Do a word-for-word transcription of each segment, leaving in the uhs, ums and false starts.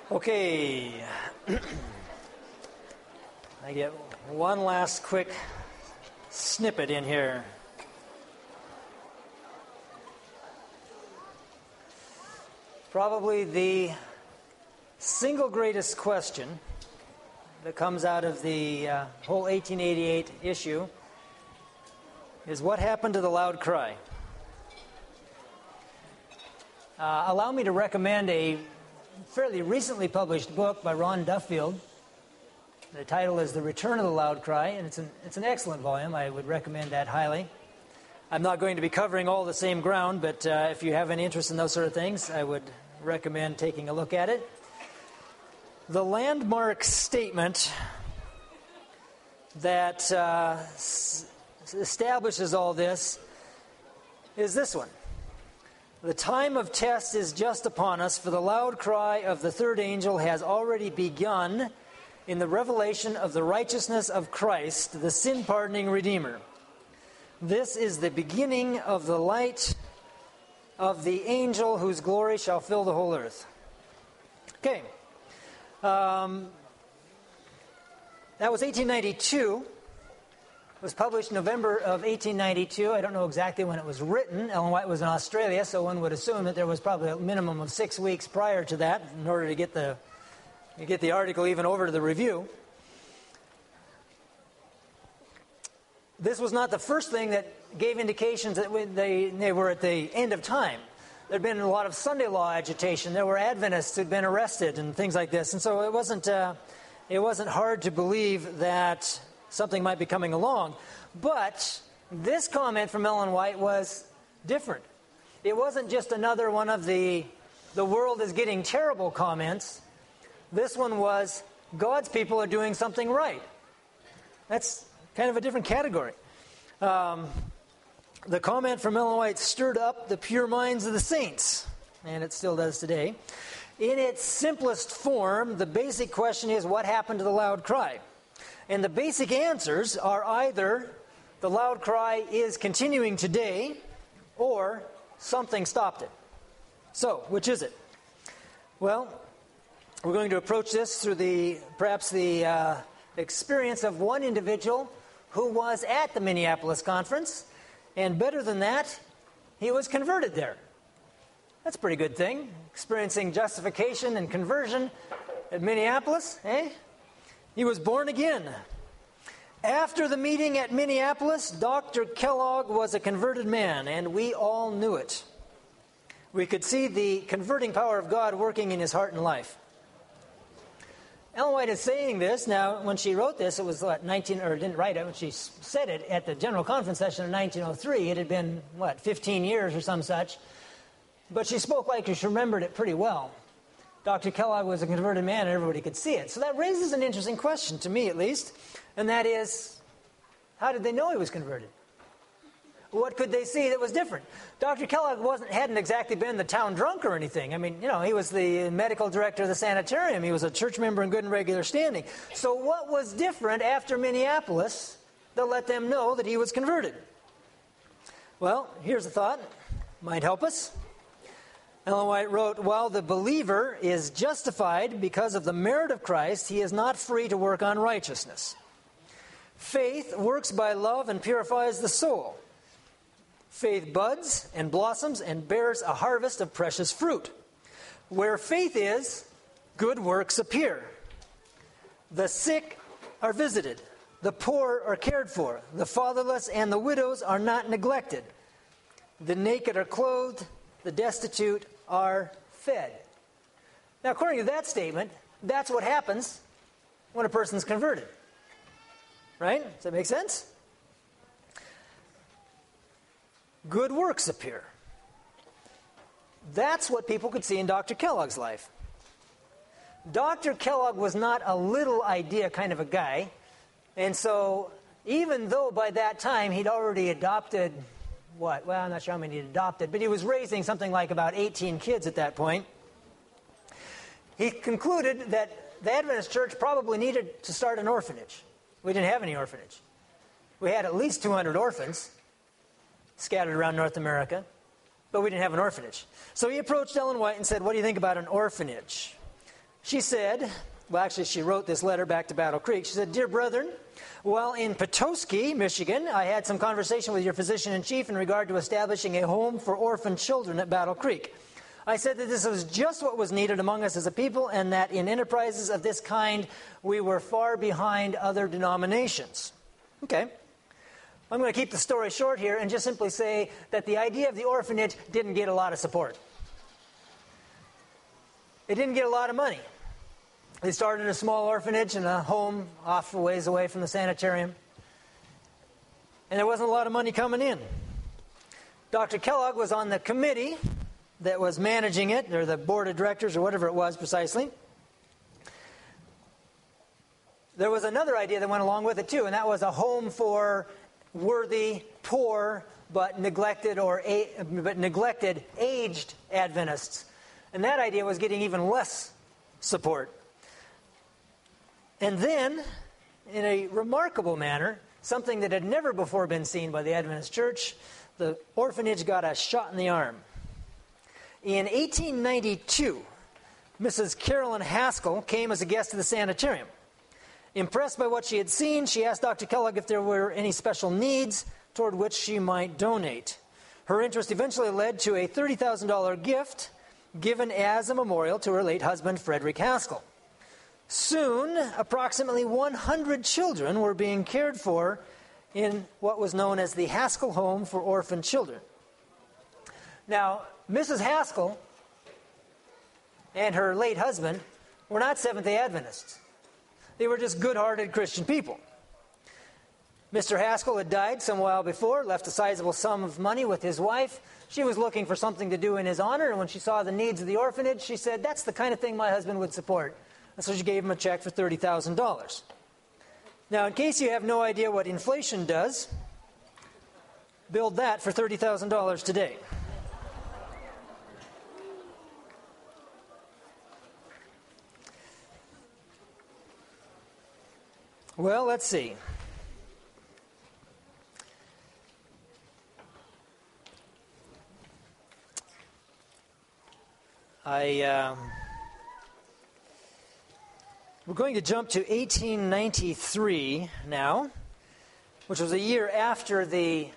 Okay, I get one last quick snippet in here. Probably the single greatest question that comes out of the uh, whole eighteen eighty-eight issue is what happened to the loud cry? Uh, allow me to recommend a fairly recently published book by Ron Duffield. The title is The Return of the Loud Cry, and it's an, it's an excellent volume. I would recommend that highly. I'm not going to be covering all the same ground, but uh, if you have any interest in those sort of things, I would recommend taking a look at it. The landmark statement that uh, s- establishes all this is this one. The time of test is just upon us, for the loud cry of the third angel has already begun in the revelation of the righteousness of Christ, the sin-pardoning Redeemer. This is the beginning of the light of the angel whose glory shall fill the whole earth. Okay. Um, that was eighteen ninety-two. It was published November of eighteen ninety-two. I don't know exactly when it was written. Ellen White was in Australia, so one would assume that there was probably a minimum of six weeks prior to that in order to get the to get the article even over to the review. This was not the first thing that gave indications that they, they were at the end of time. There had been a lot of Sunday law agitation. There were Adventists who had been arrested and things like this. And so it wasn't, uh, it wasn't hard to believe that something might be coming along. But this comment from Ellen White was different. It wasn't just another one of the the world is getting terrible comments. This one was God's people are doing something right. That's kind of a different category. Um, the comment from Ellen White stirred up the pure minds of the saints, and it still does today. In its simplest form, the basic question is, what happened to the loud cry? And the basic answers are either the loud cry is continuing today or something stopped it. So, which is it? Well, we're going to approach this through the perhaps the uh, experience of one individual who was at the Minneapolis conference, and better than that, he was converted there. That's a pretty good thing, experiencing justification and conversion at Minneapolis, eh? He was born again. After the meeting at Minneapolis, Doctor Kellogg was a converted man, and we all knew it. We could see the converting power of God working in his heart and life. Ellen White is saying this. Now, when she wrote this, it was what, nineteen, or didn't write it, when she said it at the General Conference session in nineteen oh three. It had been, what, fifteen years or some such. But she spoke like she remembered it pretty well. Doctor Kellogg was a converted man, and everybody could see it. So that raises an interesting question, to me at least, and that is, how did they know he was converted? What could they see that was different? Doctor Kellogg wasn't hadn't exactly been the town drunk or anything. I mean, you know, he was the medical director of the sanitarium. He was a church member in good and regular standing. So what was different after Minneapolis that let them know that he was converted? Well, here's a thought. Might help us. Ellen White wrote, while the believer is justified because of the merit of Christ, he is not free to work on righteousness. Faith works by love and purifies the soul. Faith buds and blossoms and bears a harvest of precious fruit. Where faith is, good works appear. The sick are visited. The poor are cared for. The fatherless and the widows are not neglected. The naked are clothed. The destitute are fed. Now, according to that statement, that's what happens when a person's converted. Right? Does that make sense? Good works appear. That's what people could see in Doctor Kellogg's life. Doctor Kellogg was not a little idea kind of a guy, and so even though by that time he'd already adopted what? Well, I'm not sure how many he'd adopted, but he was raising something like about eighteen kids at that point. He concluded that the Adventist Church probably needed to start an orphanage. We didn't have any orphanage. We had at least two hundred orphans scattered around North America, but we didn't have an orphanage. So he approached Ellen White and said, what do you think about an orphanage? She said, well, actually, she wrote this letter back to Battle Creek. She said, "Dear brethren, while in Petoskey, Michigan, I had some conversation with your physician-in-chief in regard to establishing a home for orphan children at Battle Creek. I said that this was just what was needed among us as a people, and that in enterprises of this kind, we were far behind other denominations." Okay. I'm going to keep the story short here and just simply say that the idea of the orphanage didn't get a lot of support. It didn't get a lot of money. They started a small orphanage in a home off a ways away from the sanitarium. And there wasn't a lot of money coming in. Doctor Kellogg was on the committee that was managing it, or the board of directors, or whatever it was precisely. There was another idea that went along with it too, and that was a home for worthy, poor, but neglected or a, but neglected, aged Adventists. And that idea was getting even less support. And then, in a remarkable manner, something that had never before been seen by the Adventist Church, the orphanage got a shot in the arm. In eighteen ninety-two, Missus Carolyn Haskell came as a guest to the sanitarium. Impressed by what she had seen, she asked Doctor Kellogg if there were any special needs toward which she might donate. Her interest eventually led to a thirty thousand dollars gift given as a memorial to her late husband, Frederick Haskell. Soon, approximately one hundred children were being cared for in what was known as the Haskell Home for Orphan Children. Now, Missus Haskell and her late husband were not Seventh-day Adventists. They were just good-hearted Christian people. Mister Haskell had died some while before, left a sizable sum of money with his wife. She was looking for something to do in his honor, and when she saw the needs of the orphanage, she said, "That's the kind of thing my husband would support." And so she gave him a check for thirty thousand dollars. Now, in case you have no idea what inflation does, build that for thirty thousand dollars today. Well, let's see. I, um, we're going to jump to eighteen ninety-three now, which was a year after the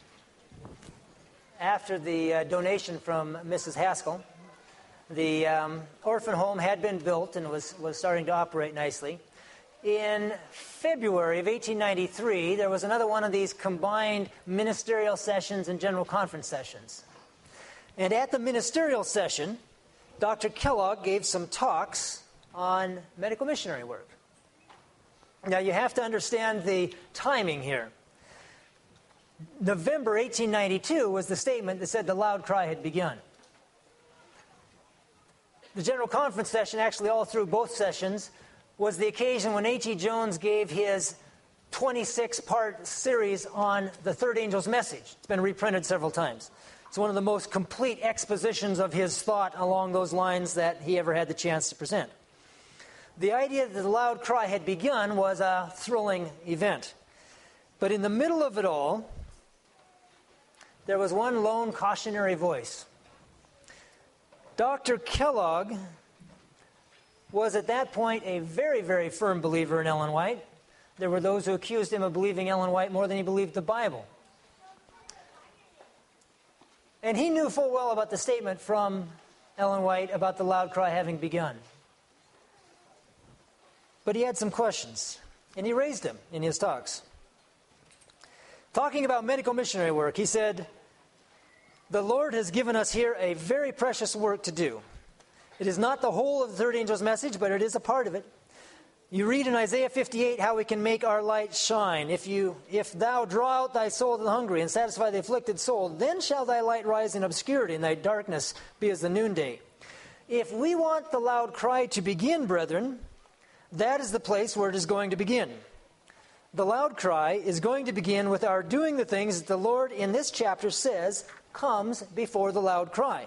after the uh, donation from Missus Haskell. The um, orphan home had been built and was, was starting to operate nicely. In February of eighteen ninety-three, there was another one of these combined ministerial sessions and general conference sessions. And at the ministerial session, Doctor Kellogg gave some talks on medical missionary work. Now, you have to understand the timing here. November eighteen ninety-two was the statement that said the loud cry had begun. The general conference session, actually all through both sessions, was the occasion when H E Jones gave his twenty-six part series on the third angel's message. It's been reprinted several times. It's one of the most complete expositions of his thought along those lines that he ever had the chance to present. The idea that the loud cry had begun was a thrilling event. But in the middle of it all, there was one lone cautionary voice. Doctor Kellogg was at that point a very, very firm believer in Ellen White. There were those who accused him of believing Ellen White more than he believed the Bible. And he knew full well about the statement from Ellen White about the loud cry having begun. But he had some questions, and he raised them in his talks. Talking about medical missionary work, he said, "The Lord has given us here a very precious work to do. It is not the whole of the third angel's message, but it is a part of it. You read in Isaiah fifty-eight how we can make our light shine. If you, if thou draw out thy soul to the hungry and satisfy the afflicted soul, then shall thy light rise in obscurity, and thy darkness be as the noonday." If we want the loud cry to begin, brethren, that is the place where it is going to begin. The loud cry is going to begin with our doing the things that the Lord in this chapter says comes before the loud cry.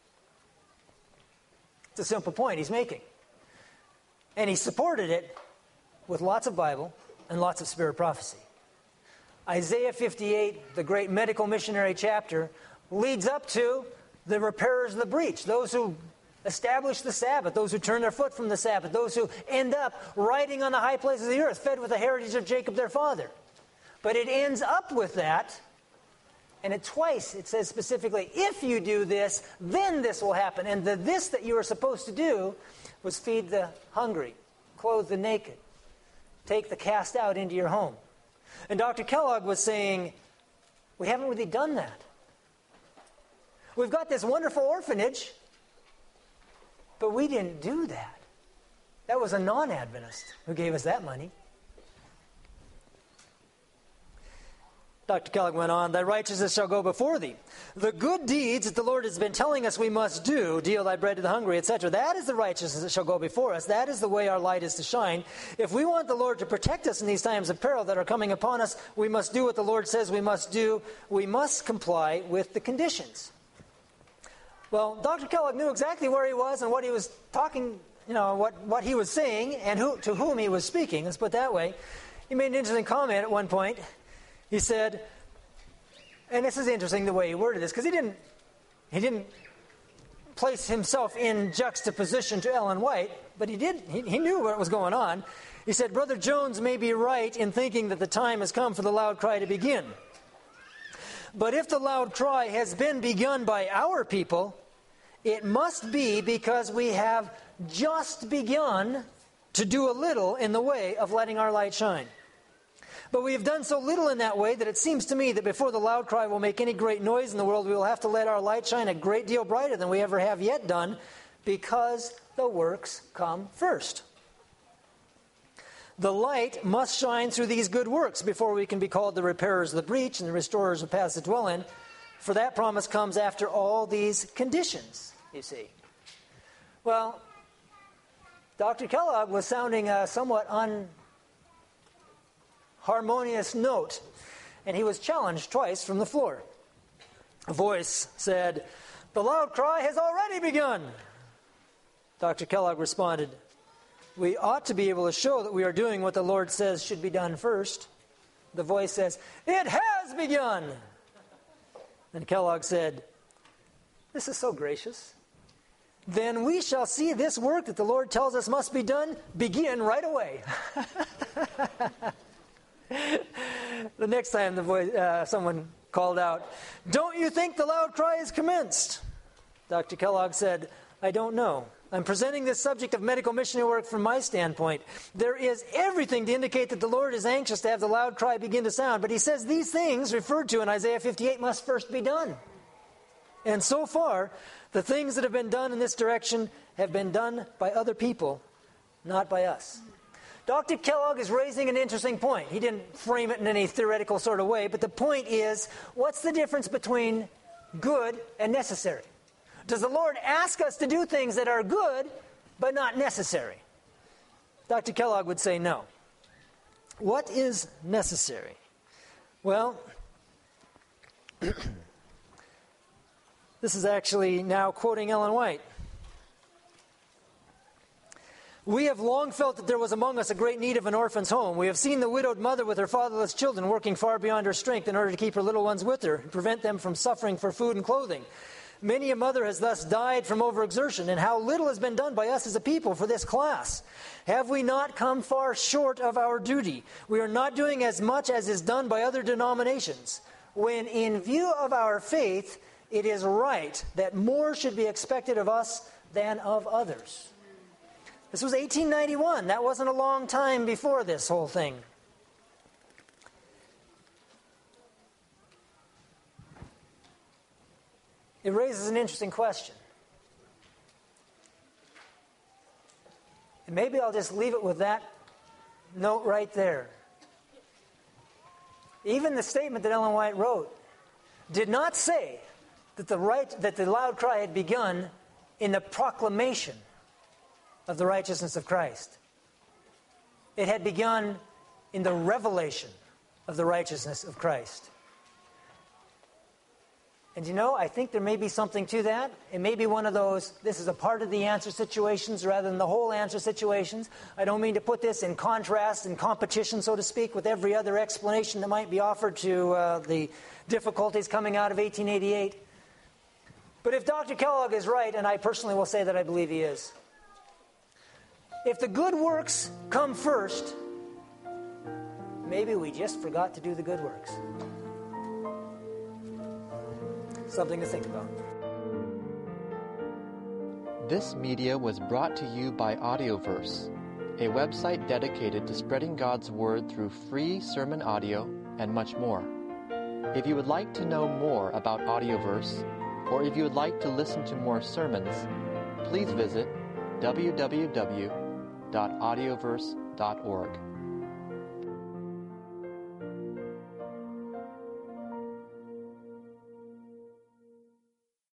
It's a simple point he's making. And he supported it with lots of Bible and lots of spirit prophecy. Isaiah fifty-eight, the great medical missionary chapter, leads up to the repairers of the breach, those who establish the Sabbath, those who turn their foot from the Sabbath, those who end up riding on the high places of the earth, fed with the heritage of Jacob their father. But it ends up with that, and it twice it says specifically, if you do this, then this will happen. And the this that you were supposed to do was feed the hungry, clothe the naked, take the cast out into your home. And Doctor Kellogg was saying, we haven't really done that. We've got this wonderful orphanage, but we didn't do that. That was a non-Adventist who gave us that money. Doctor Kellogg went on, thy righteousness shall go before thee. The good deeds that the Lord has been telling us we must do, deal thy bread to the hungry, et cetera, that is the righteousness that shall go before us. That is the way our light is to shine. If we want the Lord to protect us in these times of peril that are coming upon us, we must do what the Lord says we must do. We must comply with the conditions. Well, Doctor Kellogg knew exactly where he was and what he was talking, you know, what, what he was saying and who, to whom he was speaking. Let's put it that way. He made an interesting comment at one point. He said, and this is interesting the way he worded this, because he didn't, he didn't place himself in juxtaposition to Ellen White, but he did. He, he knew what was going on. He said, Brother Jones may be right in thinking that the time has come for the loud cry to begin. But if the loud cry has been begun by our people, it must be because we have just begun to do a little in the way of letting our light shine. But we have done so little in that way that it seems to me that before the loud cry will make any great noise in the world, we will have to let our light shine a great deal brighter than we ever have yet done, because the works come first. The light must shine through these good works before we can be called the repairers of the breach and the restorers of paths to dwell in, for that promise comes after all these conditions, you see. Well, Doctor Kellogg was sounding a somewhat un... harmonious note, and he was challenged twice from the floor. A voice said, the loud cry has already begun. Doctor Kellogg responded, we ought to be able to show that we are doing what the Lord says should be done first. The voice says, it has begun. And Kellogg said, this is so gracious. Then we shall see this work that the Lord tells us must be done begin right away. The next time the voice, uh, someone called out, don't you think the loud cry is commenced? Doctor Kellogg said, I don't know. I'm presenting this subject of medical missionary work from my standpoint. There is everything to indicate that the Lord is anxious to have the loud cry begin to sound, but he says these things referred to in Isaiah fifty-eight must first be done. And so far, the things that have been done in this direction have been done by other people, not by us. Doctor Kellogg is raising an interesting point. He didn't frame it in any theoretical sort of way, but the point is, what's the difference between good and necessary? Does the Lord ask us to do things that are good, but not necessary? Doctor Kellogg would say no. What is necessary? Well, this is actually now quoting Ellen White. We have long felt that there was among us a great need of an orphan's home. We have seen the widowed mother with her fatherless children working far beyond her strength in order to keep her little ones with her and prevent them from suffering for food and clothing. Many a mother has thus died from overexertion, and how little has been done by us as a people for this class. Have we not come far short of our duty? We are not doing as much as is done by other denominations. When in view of our faith, it is right that more should be expected of us than of others. This was eighteen ninety-one. That wasn't a long time before this whole thing. It raises an interesting question. And maybe I'll just leave it with that note right there. Even the statement that Ellen White wrote did not say that the right that the loud cry had begun in the proclamation of the righteousness of Christ. It had begun in the revelation of the righteousness of Christ. And you know, I think there may be something to that. It may be one of those, this is a part of the answer situations rather than the whole answer situations. I don't mean to put this in contrast and competition, so to speak, with every other explanation that might be offered to uh, the difficulties coming out of eighteen eighty-eight. But if Doctor Kellogg is right, and I personally will say that I believe he is, if the good works come first, maybe we just forgot to do the good works. Something to think about. This media was brought to you by Audioverse, a website dedicated to spreading God's Word through free sermon audio and much more. If you would like to know more about Audioverse, or if you would like to listen to more sermons, please visit w w w dot audioverse dot org.